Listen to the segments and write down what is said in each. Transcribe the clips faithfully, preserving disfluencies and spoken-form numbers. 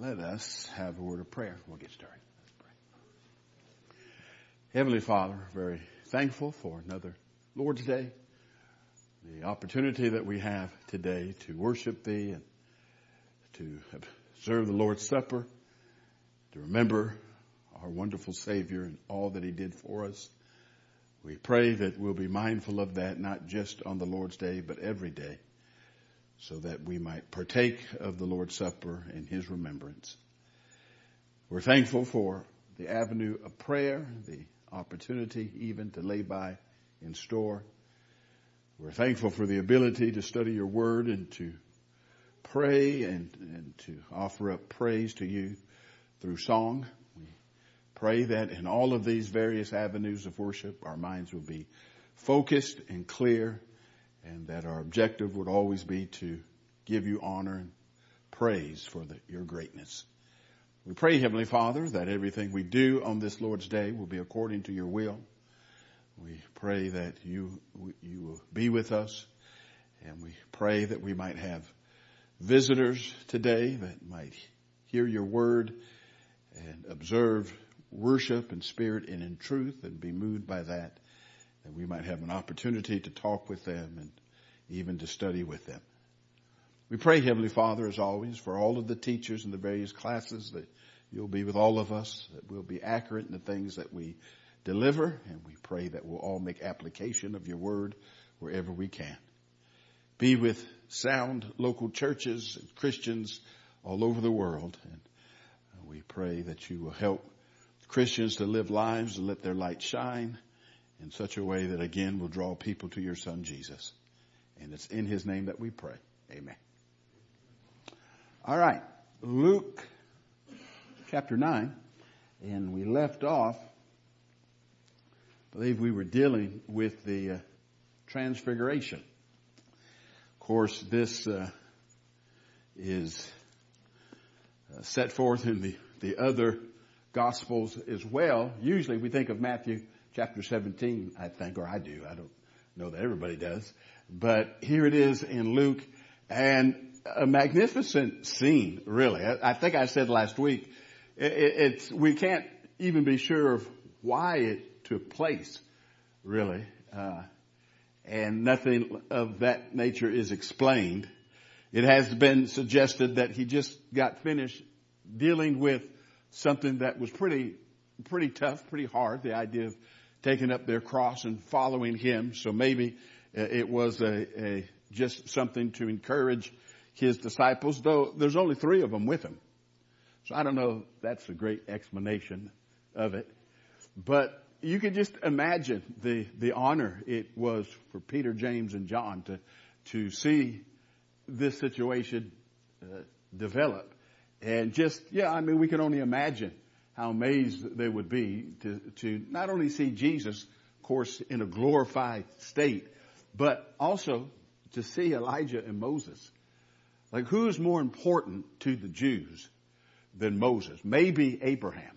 Let us have a word of prayer. We'll get started. Let's pray. Heavenly Father, very thankful for another Lord's Day, the opportunity that we have today to worship Thee and to observe the Lord's Supper, to remember our wonderful Savior and all that He did for us. We pray that we'll be mindful of that, not just on the Lord's Day, but every day, so that we might partake of the Lord's Supper in His remembrance. We're thankful for the avenue of prayer, the opportunity even to lay by in store. We're thankful for the ability to study Your Word and to pray and, and to offer up praise to You through song. We pray that in all of these various avenues of worship, our minds will be focused and clear, and that our objective would always be to give You honor and praise for the, Your greatness. We pray, Heavenly Father, that everything we do on this Lord's Day will be according to Your will. We pray that You, you will be with us, and we pray that we might have visitors today that might hear Your word and observe worship in spirit and in truth and be moved by that. That we might have an opportunity to talk with them and even to study with them. We pray, Heavenly Father, as always, for all of the teachers in the various classes, that You'll be with all of us, that we'll be accurate in the things that we deliver, and we pray that we'll all make application of Your word wherever we can. Be with sound local churches and Christians all over the world, and we pray that You will help Christians to live lives and let their light shine in such a way that again will draw people to Your Son Jesus. And it's in His name that we pray. Amen. All right. Luke chapter nine. And we left off, I believe we were dealing with the uh, transfiguration. Of course, this uh, is uh, set forth in the, the other Gospels as well. Usually we think of Matthew chapter seventeen, I think, or I do. I don't know that everybody does. But here it is in Luke, and a magnificent scene, really. I, I think I said last week, it, it's, we can't even be sure of why it took place, really. Uh, and nothing of that nature is explained. It has been suggested that He just got finished dealing with something that was pretty, pretty tough, pretty hard, the idea of taking up their cross and following Him. So maybe it was a, a just something to encourage His disciples, though there's only three of them with Him. So I don't know if that's a great explanation of it. But you could just imagine the, the honor it was for Peter, James, and John to, to see this situation uh, develop. And just, yeah, I mean, we can only imagine how amazed they would be to, to not only see Jesus, of course, in a glorified state, but also to see Elijah and Moses. Like, who is more important to the Jews than Moses? Maybe Abraham.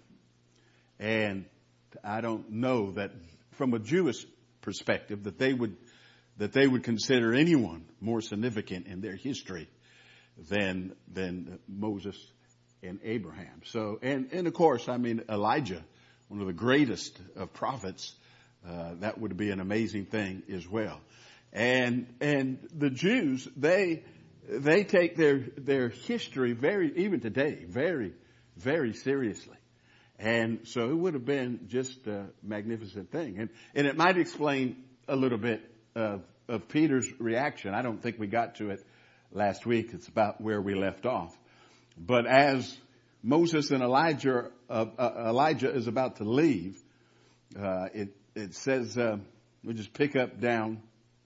And I don't know that from a Jewish perspective that they would, that they would consider anyone more significant in their history than, than Moses and Abraham. So, and, and of course, I mean, Elijah, one of the greatest of prophets, uh, that would be an amazing thing as well. And, and the Jews, they, they take their, their history very, even today, very, very seriously. And so it would have been just a magnificent thing. And, and it might explain a little bit of, of Peter's reaction. I don't think we got to it last week. It's about where we left off. But as Moses and Elijah, uh, uh, Elijah is about to leave, uh, it, it says, uh, we'll just pick up down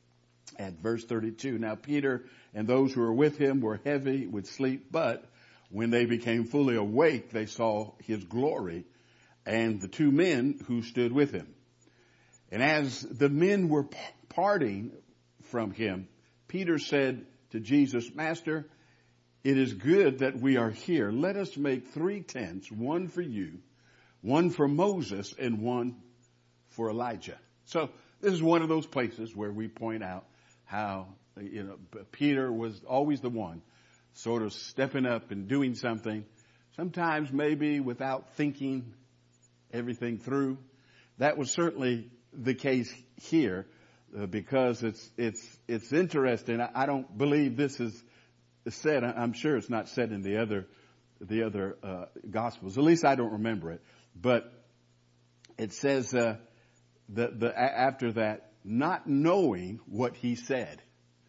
at verse thirty-two. Now Peter and those who were with him were heavy with sleep, but when they became fully awake, they saw His glory and the two men who stood with Him. And as the men were parting from Him, Peter said to Jesus, Master, it is good that we are here. Let us make three tents, one for You, one for Moses, and one for Elijah. So this is one of those places where we point out how, you know, Peter was always the one sort of stepping up and doing something. sometimes maybe without thinking everything through. That was certainly the case here, uh, because it's it's it's interesting. I, I don't believe this is said. I'm sure it's not said in the other the other uh, Gospels. At least I don't remember it. But it says uh, the the after that, not knowing what he said.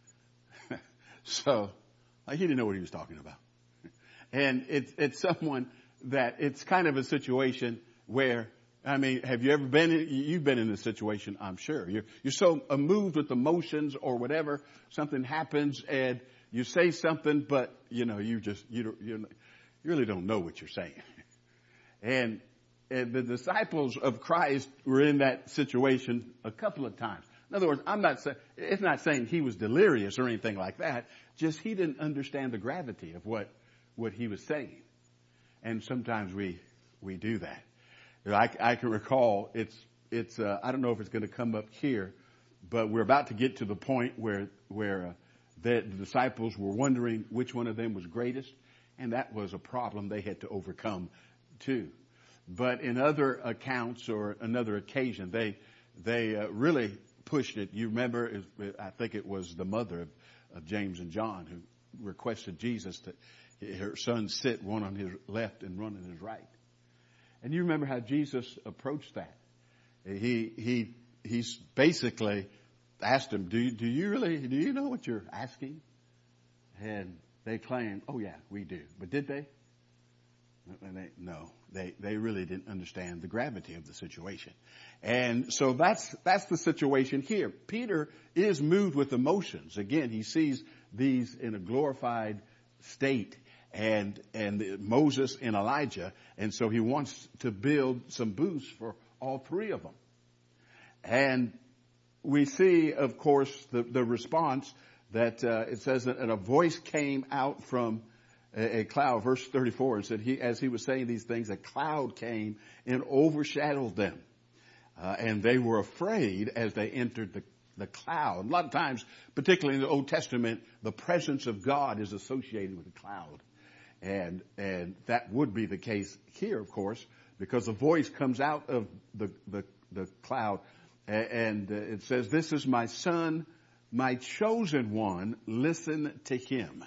So he didn't know what he was talking about. And it's it's someone that it's kind of a situation where, I mean, have you ever been in, you've been in this situation, I'm sure. You're, you're so moved with emotions or whatever, something happens and you say something, but, you know, you just, you don't, you really don't know what you're saying. And, and the disciples of Christ were in that situation a couple of times. In other words, I'm not saying, it's not saying he was delirious or anything like that. Just he didn't understand the gravity of what, what he was saying. And sometimes we, we do that. I, I can recall it's, it's, uh, I don't know if it's going to come up here, but we're about to get to the point where, where, uh, the, the disciples were wondering which one of them was greatest. And that was a problem they had to overcome too. But in other accounts or another occasion, they, they, uh, really pushed it. You remember, it, I think it was the mother of, of James and John who requested Jesus to, her son sit one on his left and one on his right. And you remember how Jesus approached that. He, he, he's basically asked him, do you, do you really, do you know what you're asking? And they claimed, oh yeah, we do. But did they? And they no, they, they really didn't understand the gravity of the situation. And so that's, that's the situation here. Peter is moved with emotions. Again, he sees these in a glorified state. And, and Moses and Elijah. And so he wants to build some booths for all three of them. And we see, of course, the, the response that, uh, it says that a voice came out from a, a cloud. Verse thirty-four, it said he, as he was saying these things, a cloud came and overshadowed them. Uh, and they were afraid as they entered the, the cloud. A lot of times, particularly in the Old Testament, the presence of God is associated with the cloud. And, and that would be the case here, of course, because a voice comes out of the, the, the cloud and it says, this is my son, my chosen one, listen to him.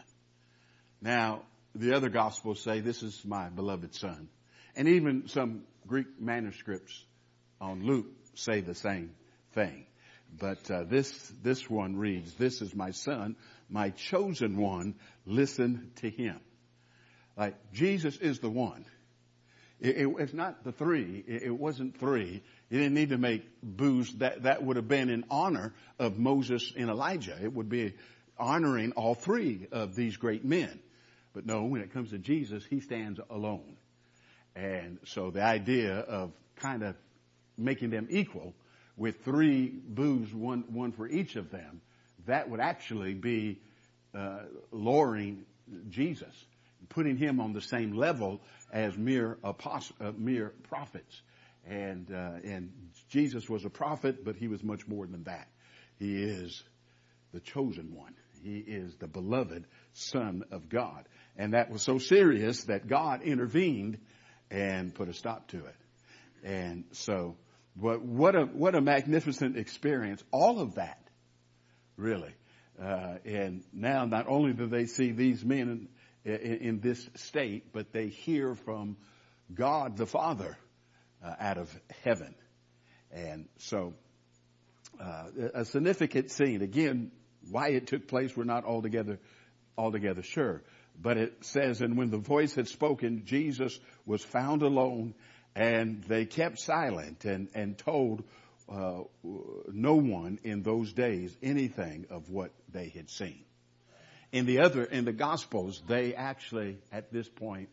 Now, the other gospels say, this is my beloved son. And even some Greek manuscripts on Luke say the same thing. But uh, this, this one reads, this is my son, my chosen one, listen to him. Like, Jesus is the one. It, it, it's not the three. It, it wasn't three. You didn't need to make booths. That, that would have been in honor of Moses and Elijah. It would be honoring all three of these great men. But no, when it comes to Jesus, he stands alone. And so the idea of kind of making them equal with three booths, one, one for each of them, that would actually be uh, lowering Jesus, putting him on the same level as mere apost- uh, mere prophets. And, uh, and Jesus was a prophet, but he was much more than that. He is the chosen one. He is the beloved Son of God. And that was so serious that God intervened and put a stop to it. And so, what, what a, what a magnificent experience. All of that, really. Uh, and now not only do they see these men in, in, in this state, but they hear from God the Father uh, out of heaven. And so, uh, a significant scene. Again, why it took place, we're not altogether, altogether sure. But it says, and when the voice had spoken, Jesus was found alone, and they kept silent and, and told uh, no one in those days anything of what they had seen. In the other, in the Gospels, they actually, at this point,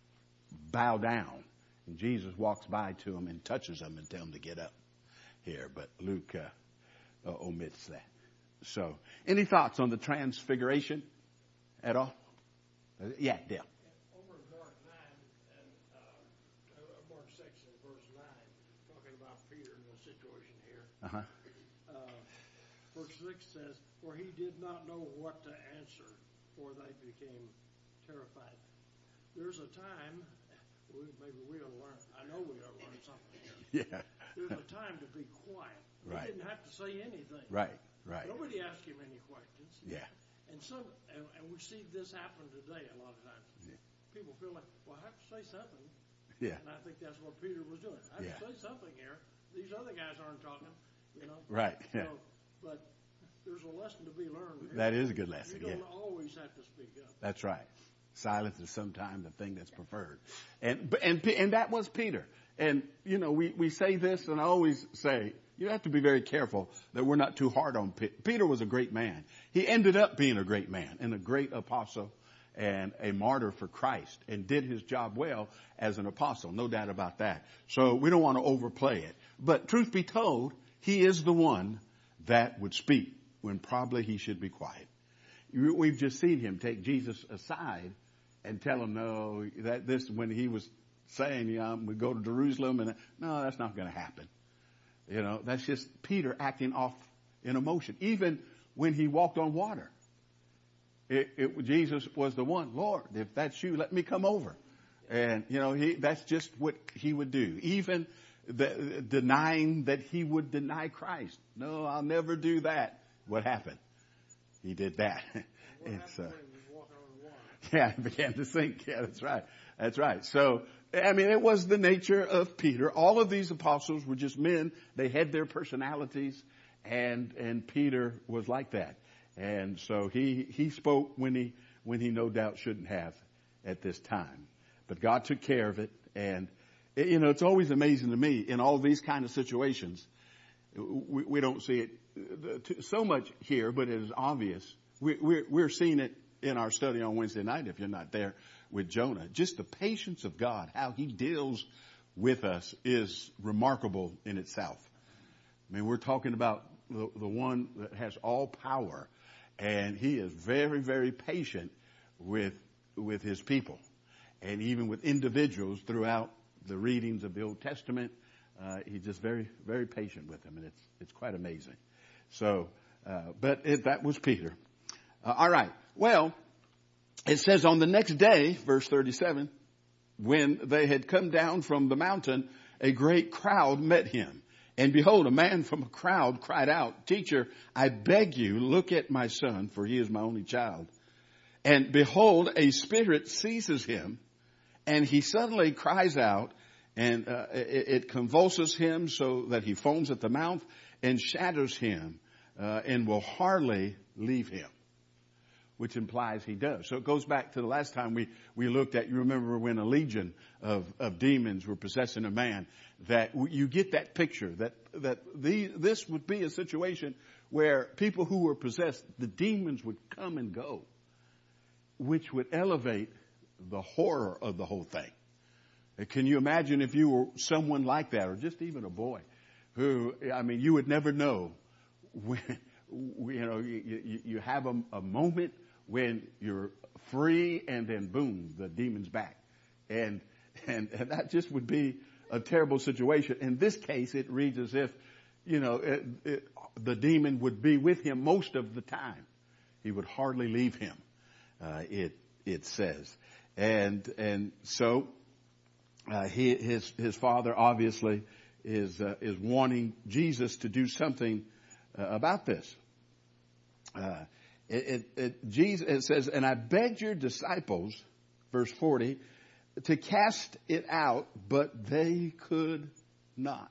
bow down. And Jesus walks by to them and touches them and tells them to get up here. But Luke uh, uh, omits that. So, any thoughts on the transfiguration at all? Uh, yeah, Dale. Over in Mark nine and uh, Mark six and verse nine, talking about Peter and the situation here. Uh-huh. Uh, verse six says, "For he did not know what to answer, for they became terrified." There's a time we, maybe we ought to learn. I know we ought to learn something here. Yeah. There's a time to be quiet. He Right. didn't have to say anything. Right, right. Nobody asked him any questions. Yeah. And some, and, and we see this happen today a lot of times. Yeah. People feel like, well, I have to say something. Yeah. And I think that's what Peter was doing. I have Yeah. to say something here. These other guys aren't talking, you know. Right. Yeah. So, but there's a lesson to be learned here. That is a good lesson. You don't Yeah. always have to speak up. That's right. Silence is sometimes the thing that's preferred. And, and, and that was Peter. And, you know, we, we say this, and I always say, you have to be very careful that we're not too hard on Peter. Peter was a great man. He ended up being a great man and a great apostle and a martyr for Christ, and did his job well as an apostle. No doubt about that. So we don't want to overplay it. But truth be told, he is the one that would speak when probably he should be quiet. We've just seen him take Jesus aside and tell him, no, that this, when he was saying, yeah, we go to Jerusalem, and no, that's not going to happen. You know, that's just Peter acting off in emotion. Even when he walked on water, it, it, Jesus was the one, Lord, if that's you, let me come over. And, you know, he, that's just what he would do. Even the, denying that he would deny Christ. No, I'll never do that. What happened? He did that. What It's, happened uh, when he was walking on the water? Yeah, it began to sink. Yeah, that's right. That's right. So, I mean, it was the nature of Peter. All of these apostles were just men. They had their personalities, and and Peter was like that. And so he he spoke when he when he no doubt shouldn't have at this time. But God took care of it. And, it, you know, it's always amazing to me in all these kind of situations. We, we don't see it so much here, but it is obvious. We, we're, we're seeing it in our study on Wednesday night, if you're not there, with Jonah. Just the patience of God, how he deals with us, is remarkable in itself. I mean, we're talking about the, the one that has all power, and he is very, very patient with with his people, and even with individuals throughout the readings of the Old Testament. Uh, he's just very, very patient with them, and it's it's quite amazing. So, uh, but it, that was Peter. Uh, all right. Well, it says on the next day, verse thirty-seven, when they had come down from the mountain, a great crowd met him. And behold, a man from a crowd cried out, Teacher, I beg you, look at my son, for he is my only child. And behold, a spirit seizes him, and he suddenly cries out, and uh, it, it convulses him so that he foams at the mouth and shatters him, uh, and will hardly leave him, which implies he does. So it goes back to the last time we, we looked at, you remember when a legion of, of demons were possessing a man, that you get that picture, that, that the, this would be a situation where people who were possessed, the demons would come and go, which would elevate the horror of the whole thing. Can you imagine if you were someone like that, or just even a boy who, I mean, you would never know when, you know, you, you, you have a, a moment when you're free, and then boom, the demon's back. And, and, and that just would be a terrible situation. In this case, it reads as if, you know, it, it, the demon would be with him most of the time. He would hardly leave him, uh, it, it says. And, and so, uh, he, his, his father obviously is, uh, is wanting Jesus to do something uh, about this. Uh, It, it, it, Jesus, it says, and I begged your disciples, verse forty, to cast it out, but they could not.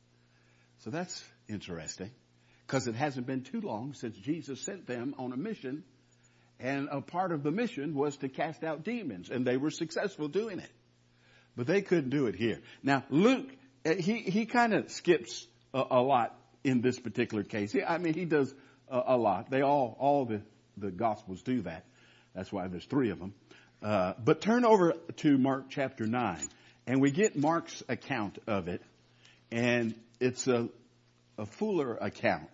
So that's interesting, because it hasn't been too long since Jesus sent them on a mission, and a part of the mission was to cast out demons, and they were successful doing it. But they couldn't do it here. Now, Luke, he, he kind of skips a, a lot in this particular case. I mean, he does a, a lot. They all, all the, the Gospels do that. That's why there's three of them. Uh, but turn over to Mark chapter nine, and we get Mark's account of it, and it's a, a fuller account.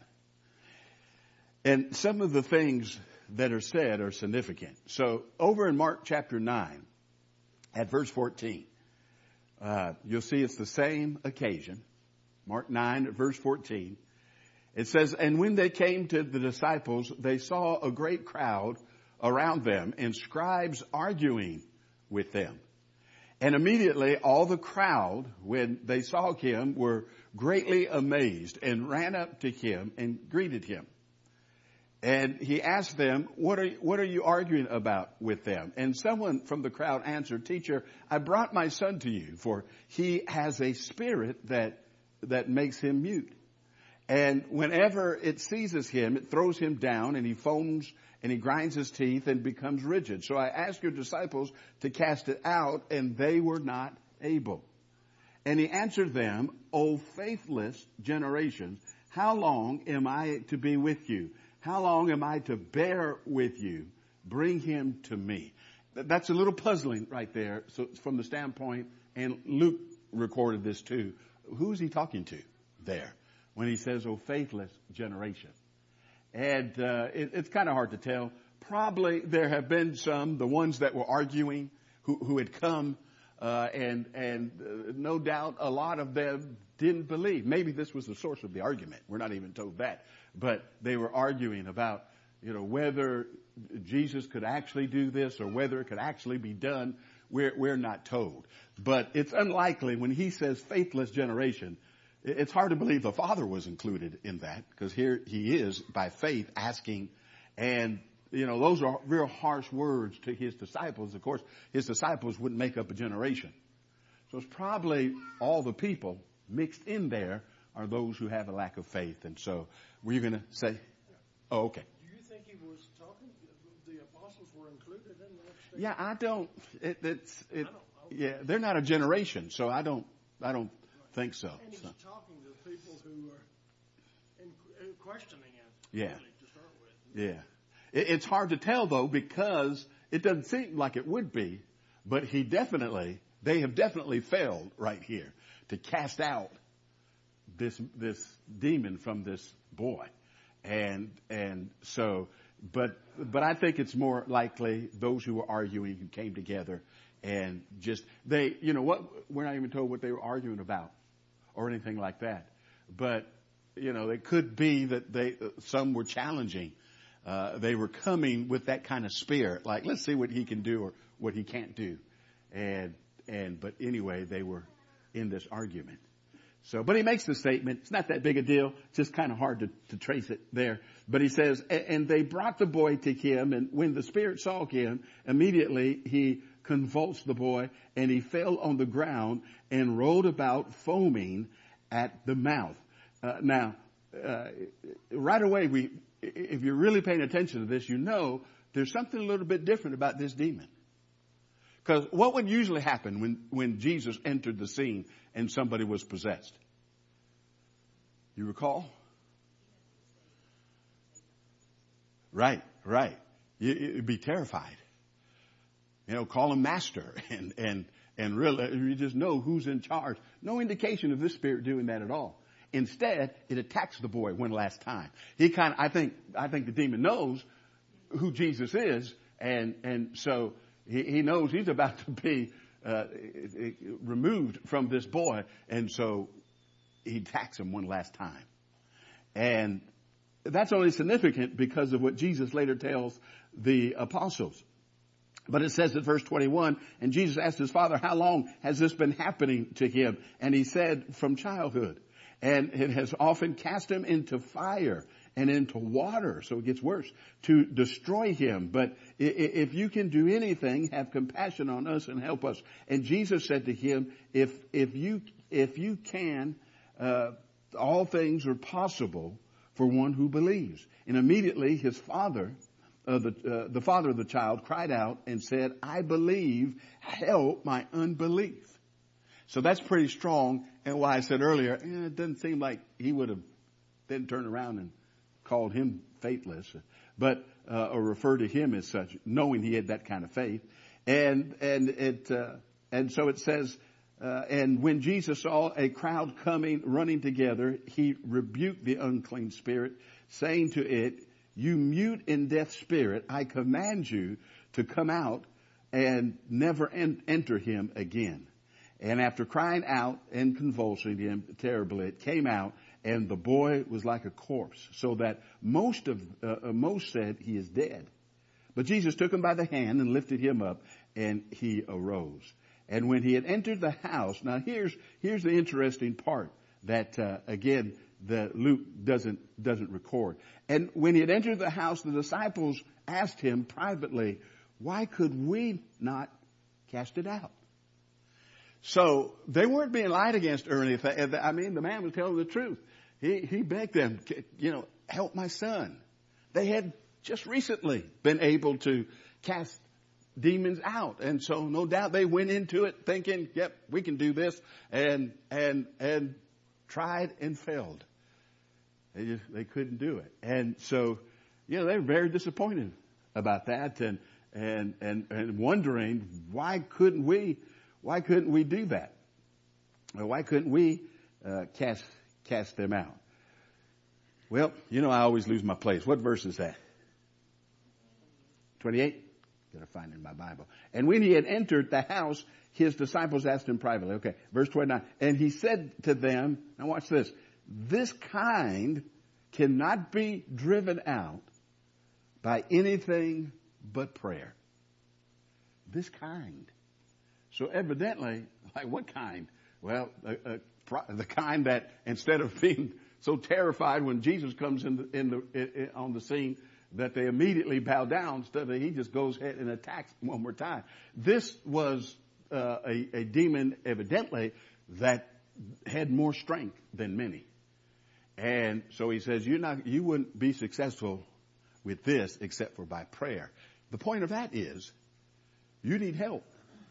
And some of the things that are said are significant. So over in Mark chapter nine, at verse fourteen, uh, you'll see it's the same occasion. Mark nine at verse fourteen. It says, and when they came to the disciples, they saw a great crowd around them and scribes arguing with them. And immediately all the crowd, when they saw him, were greatly amazed and ran up to him and greeted him. And he asked them, what are, what are you arguing about with them? And someone from the crowd answered, Teacher, I brought my son to you, for he has a spirit that, that makes him mute. And whenever it seizes him, it throws him down, and he foams and he grinds his teeth and becomes rigid. So I asked your disciples to cast it out, and they were not able. And he answered them, O faithless generation, how long am I to be with you? How long am I to bear with you? Bring him to me. That's a little puzzling right there. So from the standpoint, and Luke recorded this too. Who's he talking to there when he says, "Oh, faithless generation"? And uh, it, it's kind of hard to tell. Probably there have been some, the ones that were arguing, who, who had come, uh, and and uh, no doubt a lot of them didn't believe. Maybe this was the source of the argument. We're not even told that. But they were arguing about, you know, whether Jesus could actually do this or whether it could actually be done. We're, we're not told. But it's unlikely when he says faithless generation. It's hard to believe the Father was included in that, because here he is by faith asking. And, you know, those are real harsh words to his disciples. Of course, his disciples wouldn't make up a generation. So it's probably all the people mixed in there are those who have a lack of faith. And so were you going to say, oh, okay. Do you think he was talking, the apostles were included in that statement? Yeah, I don't, it, it's, it, I don't, I yeah, they're not a generation, so I don't, I don't right. think so. And he's so. talking to people who are in, in questioning him. Yeah. Really, to start with. Yeah. It, it's hard to tell though, because it doesn't seem like it would be, but he definitely, they have definitely failed right here to cast out this, this demon from this boy. And, and so, but, but I think it's more likely those who were arguing who came together and just, they, you know what, we're not even told what they were arguing about or anything like that. But, you know, it could be that they, some were challenging. Uh, they were coming with that kind of spirit, like, let's see what he can do or what he can't do. And, and, but anyway, they were in this argument. So, but he makes the statement. It's not that big a deal. It's just kind of hard to, to trace it there. But he says, and they brought the boy to him, and when the spirit saw him, immediately he convulsed the boy, and he fell on the ground and rolled about, foaming at the mouth. Uh, now, uh, right away, we, if you're really paying attention to this, you know there's something a little bit different about this demon. Because what would usually happen when, when Jesus entered the scene and somebody was possessed? You recall? Right, right. You, you'd be terrified. You know, call him master and, and, and really, you just know who's in charge. No indication of this spirit doing that at all. Instead, it attacks the boy one last time. He kind of, I think, I think the demon knows who Jesus is, and, and so He, he knows he's about to be uh, removed from this boy, and so he attacks him one last time. And that's only significant because of what Jesus later tells the apostles. But it says in verse twenty-one, and Jesus asked his father, how long has this been happening to him? And he said, from childhood. And it has often cast him into fire and into water, so it gets worse, to destroy him. But if you can do anything, have compassion on us and help us. And Jesus said to him, if, if you, if you can, uh, all things are possible for one who believes. And immediately his father, uh, the, uh, the father of the child cried out and said, I believe, help my unbelief. So that's pretty strong. And why I said earlier, eh, it doesn't seem like he would have then turned around and called him faithless, but uh, or refer to him as such, knowing he had that kind of faith. And and it uh, and so it says, uh, and when Jesus saw a crowd coming, running together, he rebuked the unclean spirit, saying to it, you mute and deaf spirit, I command you to come out and never en- enter him again. And after crying out and convulsing him terribly, it came out, and the boy was like a corpse, so that most of uh, most said he is dead. But Jesus took him by the hand and lifted him up, and he arose. And when he had entered the house, now here's, here's the interesting part that, uh, again, the Luke doesn't, doesn't record. And when he had entered the house, the disciples asked him privately, why could we not cast it out? So they weren't being lied against or anything. I mean, the man was telling the truth. He, he begged them, you know, help my son. They had just recently been able to cast demons out. And so no doubt they went into it thinking, yep, we can do this, and, and, and tried and failed. They just, they couldn't do it. And so, you know, they were very disappointed about that and, and, and, and wondering why couldn't we, why couldn't we do that? Or why couldn't we, uh, cast, cast them out? Well, you know, I always lose my place. What verse is that? twenty-eight? Gotta find it in my Bible. And when he had entered the house, his disciples asked him privately. Okay, verse twenty-nine. And he said to them, now watch this, this kind cannot be driven out by anything but prayer. This kind. So evidently, like what kind? Well, uh, uh, the kind that instead of being so terrified when Jesus comes in the, in the, in, on the scene, that they immediately bow down, instead of he just goes ahead and attacks one more time. This was uh, a, a demon, evidently, that had more strength than many. And so he says, you're not, you wouldn't be successful with this except for by prayer. The point of that is, you need help.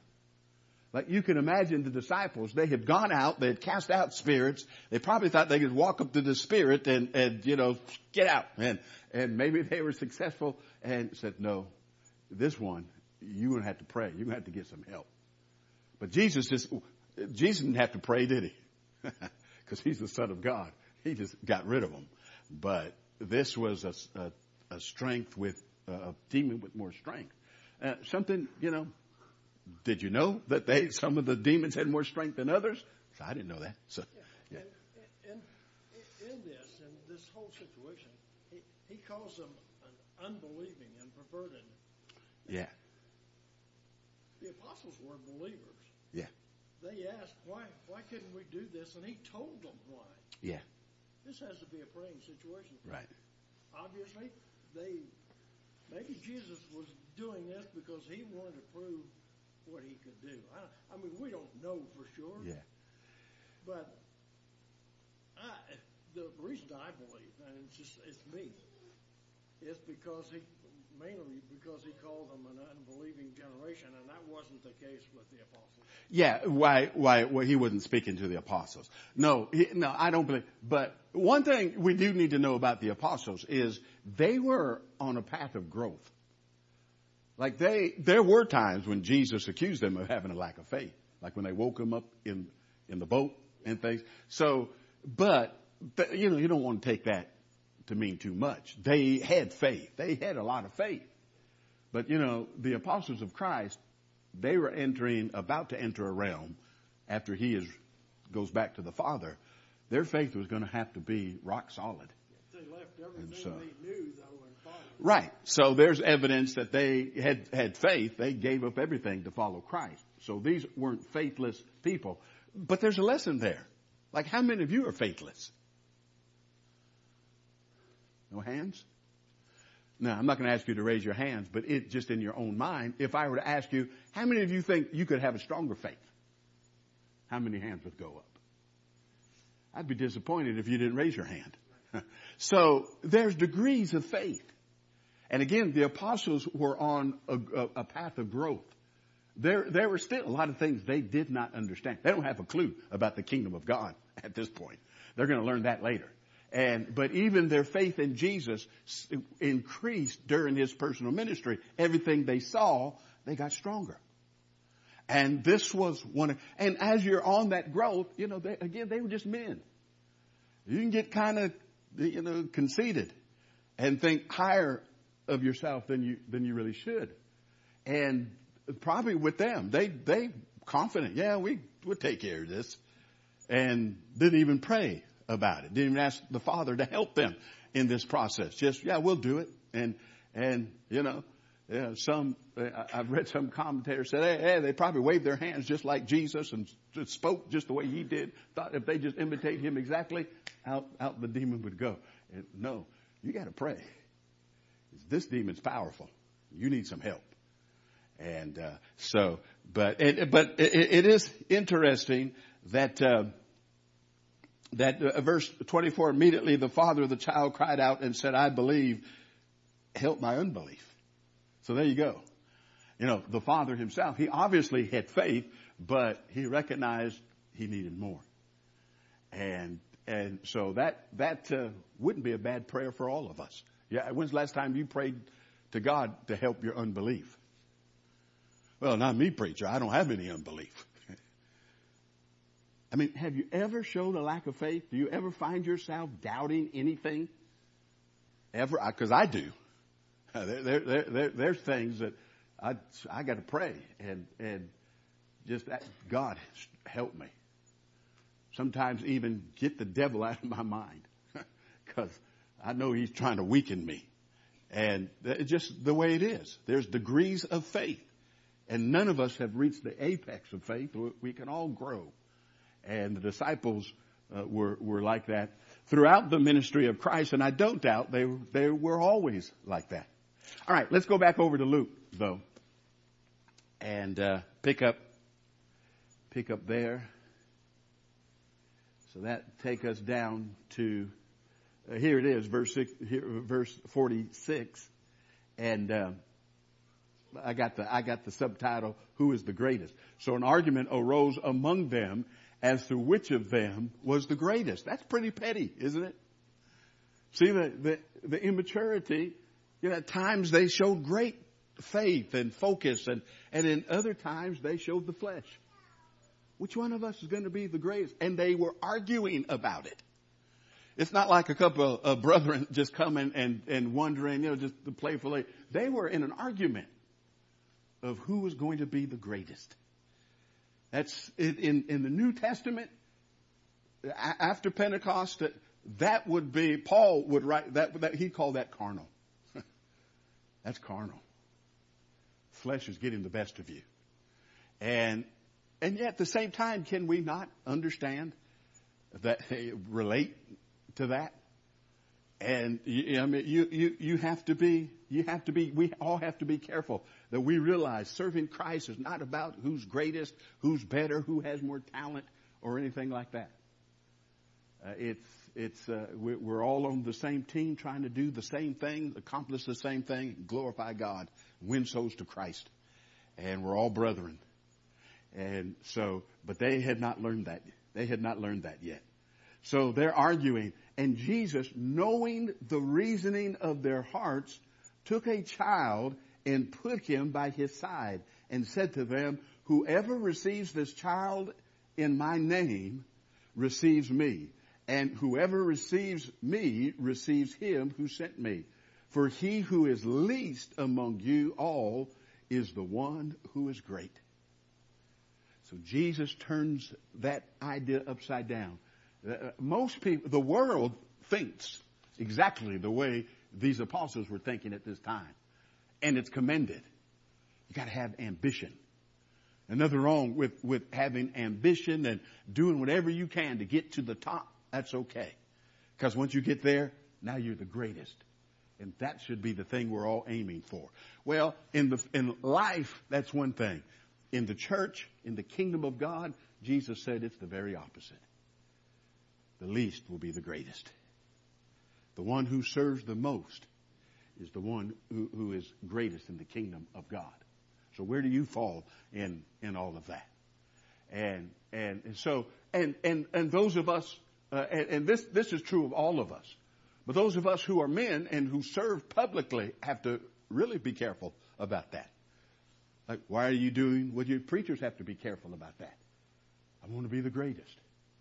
Like you can imagine the disciples, they had gone out, they had cast out spirits. They probably thought they could walk up to the spirit and, and, you know, get out. And, and maybe they were successful and said, no, this one, you're going to have to pray. You're going to have to get some help. But Jesus just, Jesus didn't have to pray, did he? Because he's the Son of God. He just got rid of them. But this was a, a, a strength with, uh, a demon with more strength. Uh, something, you know, did you know that they, some of the demons had more strength than others? So I didn't know that. So, yeah. In, in, in this, in this whole situation, he, he calls them an unbelieving and perverted. Yeah. The apostles were believers. Yeah. They asked, why, why couldn't we do this? And he told them why. Yeah. This has to be a praying situation. Right. Obviously, they, maybe Jesus was doing this because he wanted to prove what he could do. I, I mean, we don't know for sure. Yeah. But I, the reason I believe, and it's just it's me, is because he mainly because he called them an unbelieving generation, and that wasn't the case with the apostles. Yeah. Why? Why? Well, he wasn't speaking to the apostles. No. He, no, I don't believe. But one thing we do need to know about the apostles is they were on a path of growth. Like they, there were times when Jesus accused them of having a lack of faith, like when they woke him up in, in the boat and things. So, but, but, you know, you don't want to take that to mean too much. They had faith. They had a lot of faith. But, you know, the apostles of Christ, they were entering, about to enter a realm after he is, goes back to the Father. Their faith was going to have to be rock solid. They left everything so, they knew, though, and followed. Right. So there's evidence that they had, had faith. They gave up everything to follow Christ. So these weren't faithless people. But there's a lesson there. Like, how many of you are faithless? No hands? Now, I'm not going to ask you to raise your hands, but it just in your own mind, if I were to ask you, how many of you think you could have a stronger faith? How many hands would go up? I'd be disappointed if you didn't raise your hand. So there's degrees of faith. And again, the apostles were on a, a, a path of growth. There, there were still a lot of things they did not understand. They don't have a clue about the kingdom of God at this point. They're going to learn that later. And, but even their faith in Jesus increased during his personal ministry. Everything they saw, they got stronger. And this was one of, and as you're on that growth, you know, they, again, they were just men. You can get kind of, you know, conceited and think higher of yourself than you, than you really should. And probably with them, they, they confident, yeah, we, we'll take care of this. And didn't even pray about it. Didn't even ask the Father to help them in this process. Just, yeah, we'll do it. And, and, you know, Yeah, some, I've read some commentators said, hey, hey, they probably waved their hands just like Jesus and just spoke just the way he did. Thought if they just imitate him exactly, out, out the demon would go. And no, you got to pray. This demon's powerful. You need some help. And, uh, so, but, it, but it, it is interesting that, uh, that uh, verse twenty-four, immediately the father of the child cried out and said, I believe, help my unbelief. So there you go. You know, the father himself, he obviously had faith, but he recognized he needed more. And, and so that, that, uh, wouldn't be a bad prayer for all of us. Yeah. When's the last time you prayed to God to help your unbelief? Well, not me, preacher. I don't have any unbelief. I mean, have you ever showed a lack of faith? Do you ever find yourself doubting anything? Ever? Because I do. There, there, there, there, there's things that I, I got to pray and, and just that, God, help me. Sometimes even get the devil out of my mind because I know he's trying to weaken me. And it's just the way it is. There's degrees of faith. And none of us have reached the apex of faith. We can all grow. And the disciples uh, were, were like that throughout the ministry of Christ. And I don't doubt they, they were always like that. All right, let's go back over to Luke, though, and uh, pick up, pick up there. So that take us down to uh, here it is, verse six, here, verse forty-six, and uh, I got the I got the subtitle, "Who is the greatest?" So an argument arose among them as to which of them was the greatest. That's pretty petty, isn't it? See the the, the immaturity. You know, at times they showed great faith and focus, and, and in other times they showed the flesh. Which one of us is going to be the greatest? And they were arguing about it. It's not like a couple of uh, brethren just coming and, and wondering, you know, just playfully. They were in an argument of who was going to be the greatest. That's in, in the New Testament, after Pentecost, that would be, Paul would write, that, that he'd call that carnal. That's carnal. Flesh is getting the best of you. And, and yet at the same time, can we not understand that, relate to that? And I mean, you, you, you have to be, you have to be, we all have to be careful that we realize serving Christ is not about who's greatest, who's better, who has more talent or anything like that. Uh, it's, it's, uh, we're all on the same team trying to do the same thing, accomplish the same thing, glorify God, win souls to Christ. And we're all brethren. And so, but they had not learned that. They had not learned that yet. So they're arguing. And Jesus, knowing the reasoning of their hearts, took a child and put him by his side and said to them, whoever receives this child in my name receives me. And whoever receives me receives him who sent me. For he who is least among you all is the one who is great. So Jesus turns that idea upside down. Uh, most people, the world thinks exactly the way these apostles were thinking at this time. And it's commended. You got to have ambition. And nothing wrong with, with having ambition and doing whatever you can to get to the top. That's okay. Because once you get there, now you're the greatest. And that should be the thing we're all aiming for. Well, in the, in life, that's one thing. In the church, in the kingdom of God, Jesus said it's the very opposite. The least will be the greatest. The one who serves the most is the one who, who is greatest in the kingdom of God. So where do you fall in, in all of that? And, and, and so, and, and, and those of us, uh, and, and this, this is true of all of us, but those of us who are men and who serve publicly have to really be careful about that. Like, why are you doing what you preachers have to be careful about that? I want to be the greatest.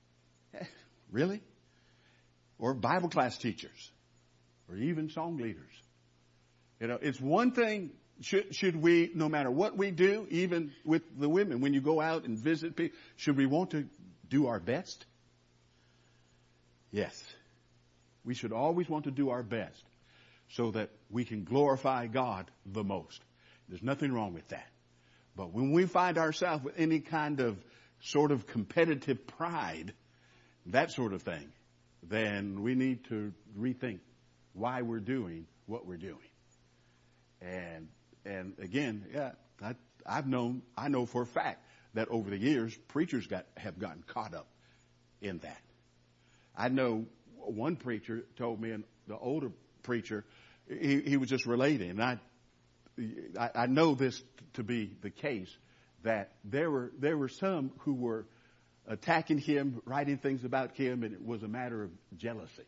Really? Or Bible class teachers, or even song leaders. You know, it's one thing, should, should we, no matter what we do, even with the women, when you go out and visit people, should we want to do our best? Yes. We should always want to do our best so that we can glorify God the most. There's nothing wrong with that. But when we find ourselves with any kind of sort of competitive pride, that sort of thing, then we need to rethink why we're doing what we're doing. And and again, yeah, I, I've known, I know for a fact that over the years, preachers got have gotten caught up in that. I know one preacher told me, and the older preacher, he, he was just relating, and I, I I know this to be the case, that there were there were some who were attacking him, writing things about him, and it was a matter of jealousy.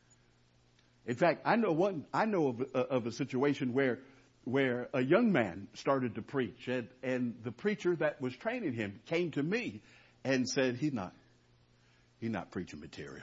In fact, I know one. I know of, uh, of a situation where where a young man started to preach, and, and the preacher that was training him came to me and said, "He's not, he's not preaching material.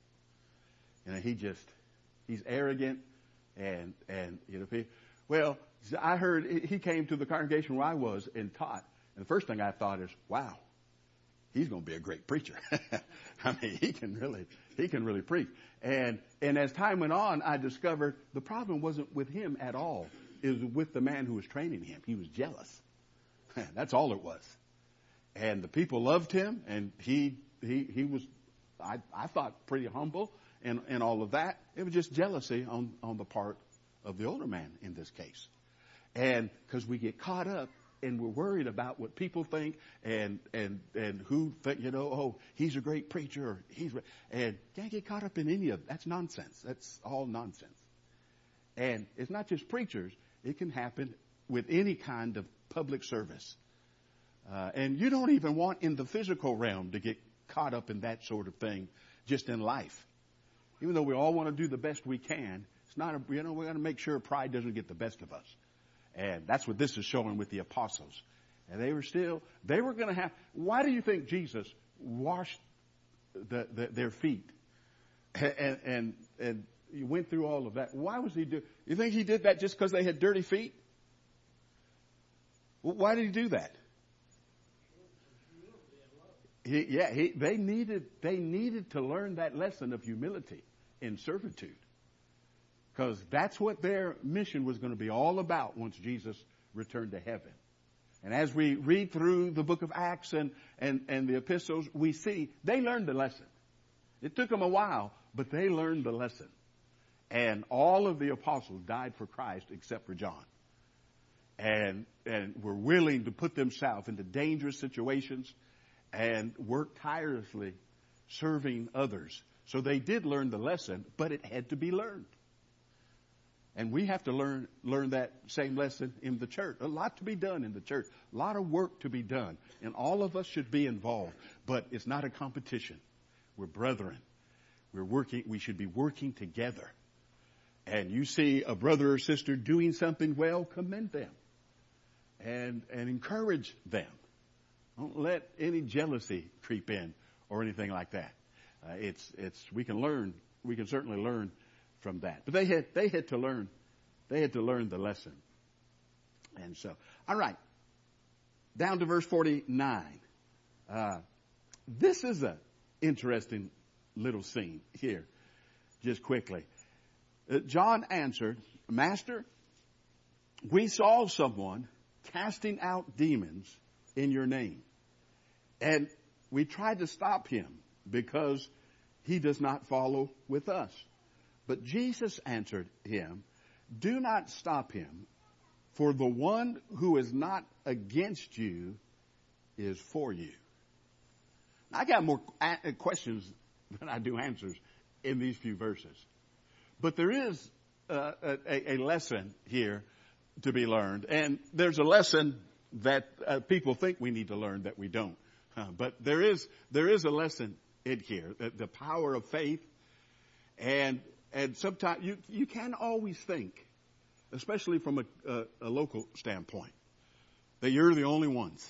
You know, he just, he's arrogant, and and you know, he, well, I heard he came to the congregation where I was and taught, and the first thing I thought is, wow, he's going to be a great preacher. I mean, he can really, he can really preach." And and as time went on, I discovered the problem wasn't with him at all. It was with the man who was training him. He was jealous. That's all it was. And the people loved him, and he he he was, I I thought, pretty humble and and all of that. It was just jealousy on on the part of the older man in this case. And because we get caught up and we're worried about what people think and and and who think, you know, oh, he's a great preacher, or he's, and can't get caught up in any of that's nonsense. That's all nonsense. And it's not just preachers. It can happen with any kind of public service. Uh, and you don't even want in the physical realm to get caught up in that sort of thing just in life. Even though we all want to do the best we can, it's not, a, you know, we got to make sure pride doesn't get the best of us. And that's what this is showing with the apostles. And they were still, they were going to have, why do you think Jesus washed the, the, their feet? And, and, and he went through all of that. Why was he do? You think he did that just because they had dirty feet? Well, why did he do that? He, yeah, he, they needed they needed to learn that lesson of humility and servitude, because that's what their mission was going to be all about once Jesus returned to heaven. And as we read through the book of Acts and and and the epistles, we see they learned the lesson. It took them a while, but they learned the lesson. And all of the apostles died for Christ except for John. And and were willing to put themselves into dangerous situations and work tirelessly serving others. So they did learn the lesson, but it had to be learned. And we have to learn learn that same lesson in the church. A lot to be done in the church. A lot of work to be done. And all of us should be involved. But it's not a competition. We're brethren. We're working. We should be working together. And you see a brother or sister doing something well, commend them. And and encourage them. Don't let any jealousy creep in or anything like that. Uh, it's it's we can learn. We can certainly learn from that. But they had they had to learn. They had to learn the lesson. And so, all right. Down to verse forty-nine. Uh, this is an interesting little scene here. Just quickly. Uh, John answered, "Master, we saw someone casting out demons in your name. And we tried to stop him because he does not follow with us." But Jesus answered him, "Do not stop him, for the one who is not against you is for you." Now, I got more questions than I do answers in these few verses. But there is uh, a, a lesson here to be learned. And there's a lesson that uh, people think we need to learn that we don't. Uh, but there is there is a lesson in here, the, the power of faith. And and sometimes you, you can't always think, especially from a, a, a local standpoint, that you're the only ones.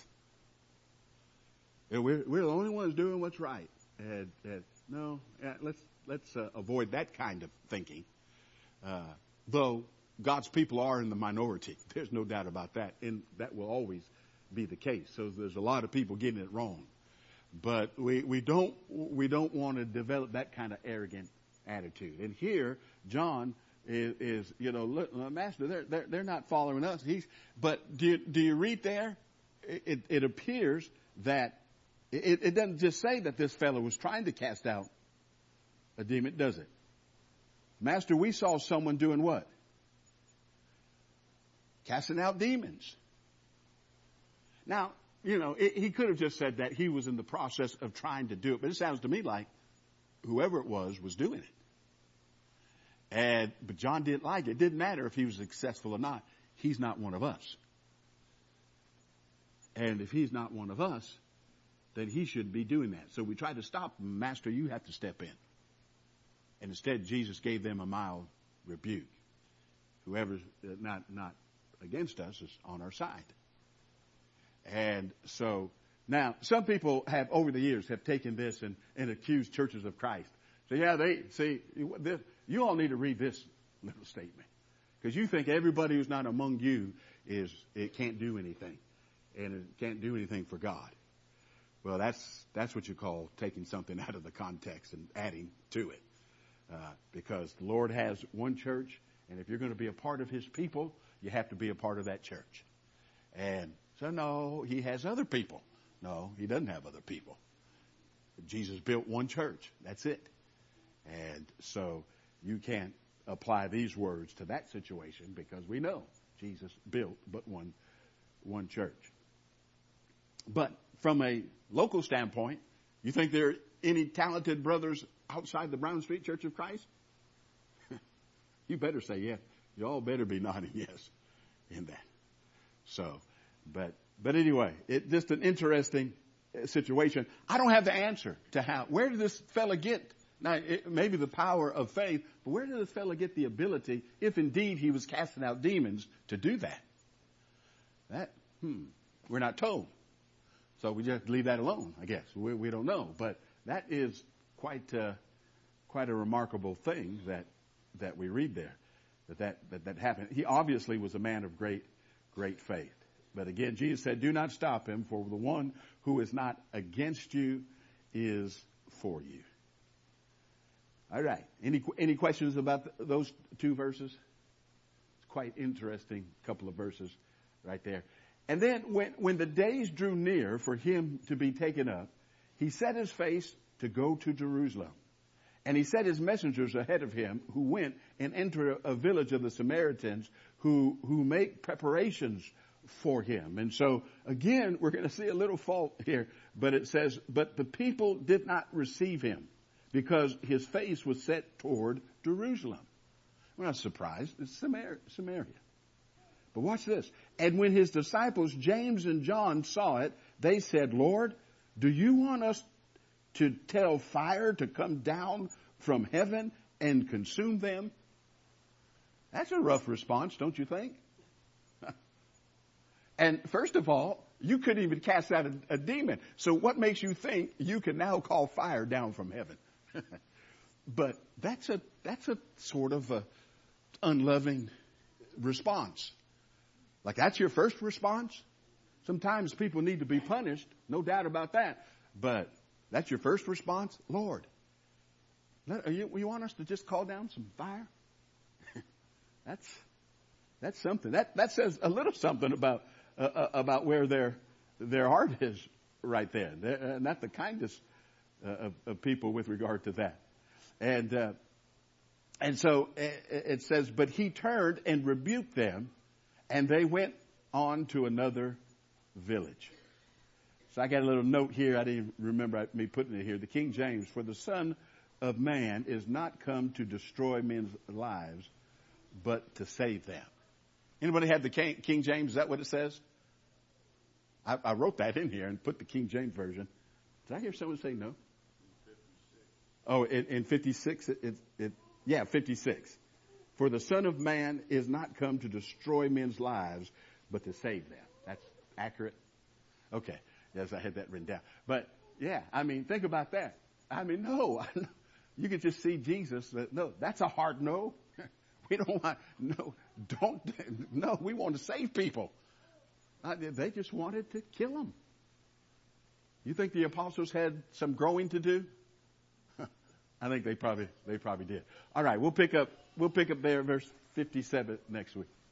And we're, we're the only ones doing what's right. And, and no, let's let's uh, avoid that kind of thinking. Uh, though God's people are in the minority, there's no doubt about that, and that will always be the case. So there's a lot of people getting it wrong, but we we don't we don't want to develop that kind of arrogant attitude. And here, John is, is you know, look, Master, they're, they're, they're not following us. He's, but do you, do you read there? It, it appears that it, it doesn't just say that this fellow was trying to cast out a demon, does it? Master, we saw someone doing what? Casting out demons. Now, you know, it, he could have just said that he was in the process of trying to do it, but it sounds to me like whoever it was was doing it. And, but John didn't like it. It didn't matter if he was successful or not. He's not one of us. And if he's not one of us, then he shouldn't be doing that. So we tried to stop him. Master, you have to step in. And instead, Jesus gave them a mild rebuke. Whoever's not, not against us is on our side. And so now some people have over the years have taken this and, and accused churches of Christ. So yeah, they see, this, you all need to read this little statement, because you think everybody who's not among you is, it can't do anything, and it can't do anything for God. Well, that's, that's what you call taking something out of the context and adding to it. Uh, because the Lord has one church, and if you're going to be a part of his people, you have to be a part of that church. And so no, he has other people. No, he doesn't have other people. Jesus built one church. That's it. And so you can't apply these words to that situation, because we know Jesus built but one, one church. But from a local standpoint, you think there are any talented brothers outside the Brown Street Church of Christ? You better say yes. You all better be nodding yes in that. So, but, but anyway, it just an interesting situation. I don't have the answer to how, where did this fella get, now it, maybe the power of faith, but where did this fella get the ability, if indeed he was casting out demons, to do that? That, hmm, we're not told. So we just leave that alone, I guess. We, we don't know. But that is quite, uh, quite a remarkable thing that, that we read there, that that, that that happened. He obviously was a man of great, great faith. But again, Jesus said, do not stop him, for the one who is not against you is for you. All right. Any, any questions about th- those two verses? It's quite interesting couple of verses right there. And then when, when the days drew near for him to be taken up, he set his face to go to Jerusalem. And he set his messengers ahead of him, who went and entered a, a village of the Samaritans who, who make preparations for him. And so again, we're going to see a little fault here, but it says, but the people did not receive him because his face was set toward Jerusalem. We're not surprised. It's Samaria. Samaria. But watch this. And when his disciples, James and John, saw it, they said, Lord, do you want us to tell fire to come down from heaven and consume them? That's a rough response, don't you think? And first of all, you couldn't even cast out a, a demon. So what makes you think you can now call fire down from heaven? But that's a, that's a sort of a unloving response. Like, that's your first response? Sometimes people need to be punished, no doubt about that. But that's your first response? Lord, let, are you, you want us to just call down some fire? that's that's something. That that says a little something about uh, about where their their heart is right there. They're uh, not the kindest uh, of, of people with regard to that. And uh, and so it, it says, but he turned and rebuked them, and they went on to another village. So I got a little note here. I didn't remember me putting it here. The King James, for the Son of Man is not come to destroy men's lives, but to save them. Anybody have the King James? Is that what it says? I, I wrote that in here and put the King James version. Did I hear someone say no? Oh, in, in fifty-six, it, it, it, yeah, fifty-six. For the Son of Man is not come to destroy men's lives, but to save them. That's accurate? Okay. Yes, I had that written down. But, yeah, I mean, think about that. I mean, no. You could just see Jesus. No, that's a hard no. We don't want, no, don't, no, we want to save people. Uh, they just wanted to kill them. You think the apostles had some growing to do? I think they probably, they probably did. All right, we'll pick up we'll pick up there, verse fifty-seven next week.